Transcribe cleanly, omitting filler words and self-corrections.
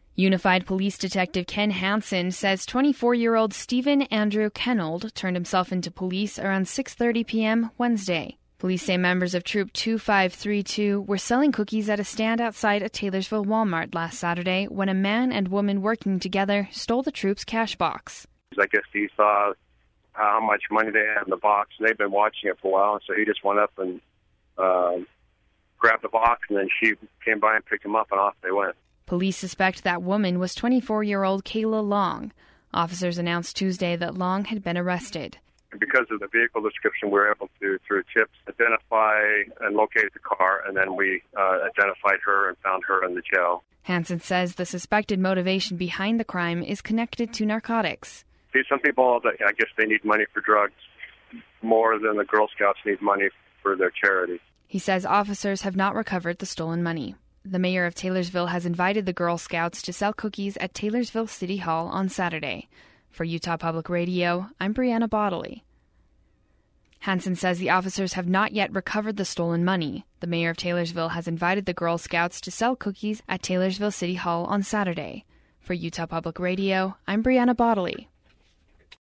Unified Police Detective Ken Hansen says 24-year-old Stephen Andrew Kennold turned himself into police around 6:30 p.m. Wednesday. Police say members of Troop 2532 were selling cookies at a stand outside a Taylorsville Walmart last Saturday when a man and woman working together stole the troop's cash box. I guess he saw how much money they had in the box, and they've been watching it for a while, so he just went up and grabbed the box, and then she came by and picked him up, and off they went. Police suspect that woman was 24-year-old Kayla Long. Officers announced Tuesday that Long had been arrested. Because of the vehicle description, we were able to, through tips, identify and locate the car, and then we identified her and found her in the jail. Hansen says the suspected motivation behind the crime is connected to narcotics. See, some people, I guess they need money for drugs more than the Girl Scouts need money for their charity. He says officers have not recovered the stolen money. The mayor of Taylorsville has invited the Girl Scouts to sell cookies at Taylorsville City Hall on Saturday. For Utah Public Radio, I'm Brianna Bodley. Hansen says the officers have not yet recovered the stolen money. The mayor of Taylorsville has invited the Girl Scouts to sell cookies at Taylorsville City Hall on Saturday. For Utah Public Radio, I'm Brianna Bodley.